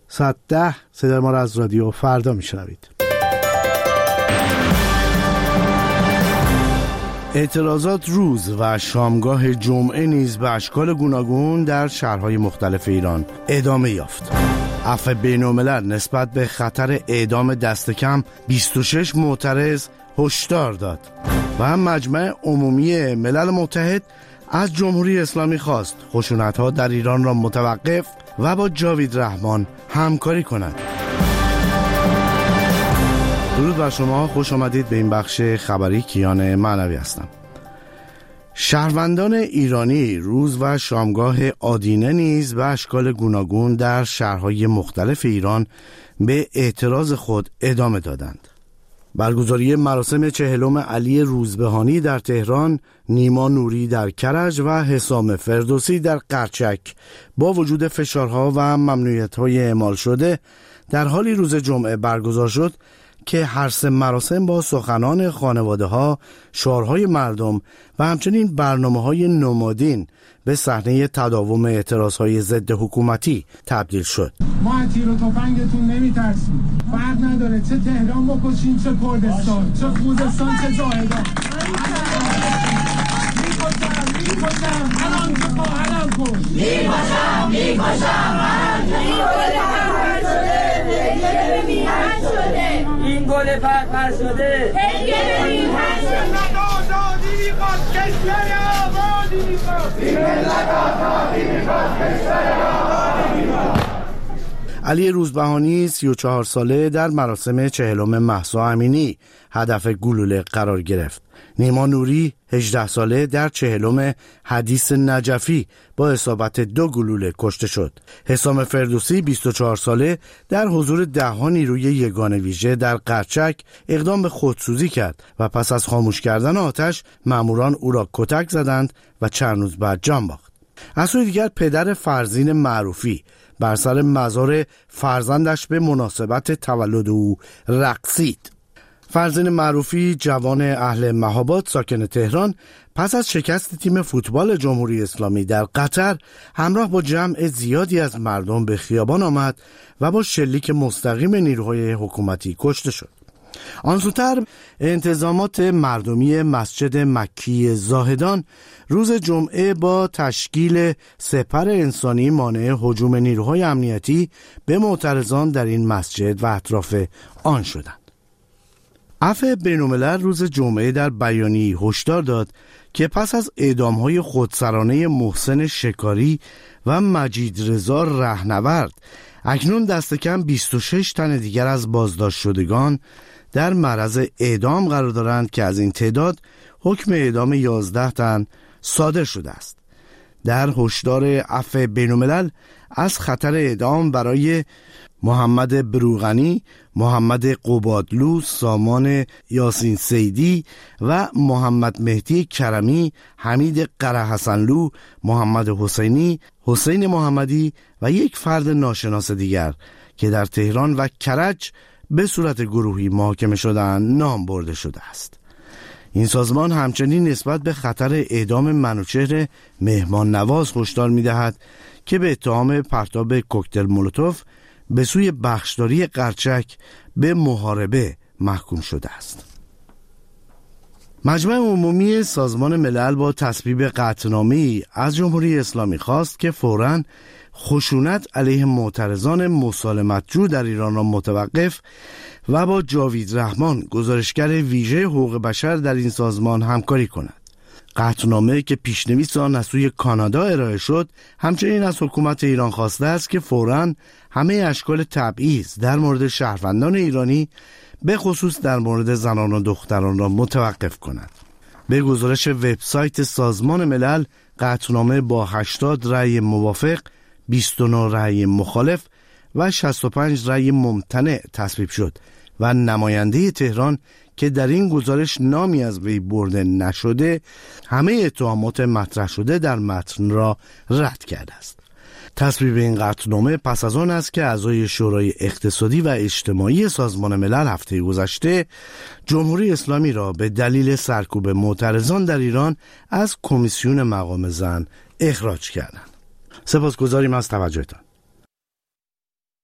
ساعت 10 صدای ما را از رادیو فردا میشنوید. اعتراضات روز و شامگاه جمعه نیز به اشکال گوناگون در شهرهای مختلف ایران ادامه یافت. عفو بین‌الملل نسبت به خطر اعدام دست کم 26 معترض هشدار داد و هم مجمع عمومی ملل متحد از جمهوری اسلامی خواست خشونت‌ها در ایران را متوقف و با جاوید رحمان همکاری کند. درود بر شما، خوش آمدید به این بخش خبری. کیان معنوی هستم. شهروندان ایرانی روز و شامگاه آدینه نیز به اشکال گوناگون در شهرهای مختلف ایران به اعتراض خود ادامه دادند. برگزاری مراسم 40 علی روزبهانی در تهران، نیما نوری در کرج و حسام فردوسی در قرچک با وجود فشارها و ممنوعیت‌های اعمال شده در حالی روز جمعه برگزار شد که هر سه مراسم با سخنان خانواده‌ها، شعارهای مردم و همچنین برنامه‌های نمادین به صحنه تداوم اعتراضهای ضد حکومتی تبدیل شد. ما از تیر و تفنگتون نمی‌ترسیم. فرق نداره چه تهران بکشیم، چه کردستان، چه خوزستان، چه زاهدان. می‌کشم الان که خواهرم کن. می‌کشم این گل پرپر شده هنگه میهن شده آزادی میخواد، کشور آبادی میخواد، این ملت آزادی میخواد، کشور آبادی میخواد. علی روزبهانی 34 ساله در مراسم 40 مهسا امینی هدف گلوله قرار گرفت. نیما نوری 18 ساله در 40 حدیث نجفی با اصابت 2 گلوله کشته شد. حسام فردوسی 24 ساله در حضور 10 نیروی یگان ویژه در قرچک اقدام به خودسوزی کرد و پس از خاموش کردن آتش ماموران او را کتک زدند و چند روز بعد جان باخت. از سوی دیگر پدر فرزین معروفی بر سر مزار فرزندش به مناسبت تولد او رقصید. فرزین معروفی جوان اهل مهاباد ساکن تهران پس از شکست تیم فوتبال جمهوری اسلامی در قطر همراه با جمع زیادی از مردم به خیابان آمد و با شلیک مستقیم نیروهای حکومتی کشته شد. آن زودتر انتظامات مردمی مسجد مکی زاهدان روز جمعه با تشکیل سپر انسانی مانع هجوم نیروهای امنیتی به معترضان در این مسجد و اطراف آن شدند. عفو بین‌الملل روز جمعه در بیانیه‌ای هشدار داد که پس از اعدام‌های خودسرانه محسن شکاری و مجید رضا رهنورد اکنون دست کم 26 تن دیگر از بازداشت شدگان در معرض اعدام قرار دارند که از این تعداد حکم اعدام 11 تن صادر شده است. در هشدار عفو بین‌الملل از خطر اعدام برای محمد بروغنی، محمد قبادلو، سامان یاسین سیدی و محمد مهدی کرمی، حمید قرهحسنلو، محمد حسینی، حسین محمدی و یک فرد ناشناس دیگر که در تهران و کرج به صورت گروهی محاکمه شدند نام برده شده است. این سازمان همچنین نسبت به خطر اعدام منوچهر مهمان نواز هشدار می‌دهد که به اتهام پرتاب کوکتل مولوتوف به سوی بخشداری قرچک به محاربه محکوم شده است. مجمع عمومی سازمان ملل با تصویب قطعنامه‌ای از جمهوری اسلامی خواست که فوراً خشونت علیه معترضان مسالمت‌جو در ایران را متوقف و با جاوید رحمان گزارشگر ویژه حقوق بشر در این سازمان همکاری کند. قطعنامه که پیشنویس آن از سوی کانادا ارائه شد همچنین از حکومت ایران خواسته است که فوراً همه اشکال تبعیض در مورد شهروندان ایرانی به خصوص در مورد زنان و دختران را متوقف کند. به گزارش وبسایت سازمان ملل قطعنامه با 80 رأی موافق، 29 رأی مخالف و 65 رأی ممتنع تصویب شد و نماینده تهران که در این گزارش نامی از وی برده نشده همه اتهامات مطرح شده در متن را رد کرده است. تصویب این قطعنامه پس از آن است که اعضای شورای اقتصادی و اجتماعی سازمان ملل هفته گذشته جمهوری اسلامی را به دلیل سرکوب معترضان در ایران از کمیسیون مقام زن اخراج کردند. سپاسگزاریم از توجهتان.